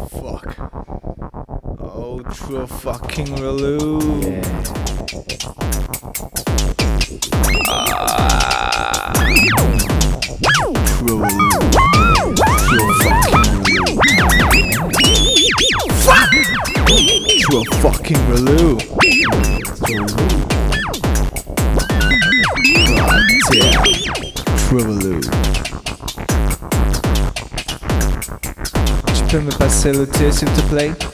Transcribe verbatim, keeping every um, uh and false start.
Fuck. Oh, true fucking Relou. Yeah. Ah. True Relou. True fucking Relou. Fuck! True fucking Relou. God damn. True Relou. Tu peux me passer le thé s'il te plaît?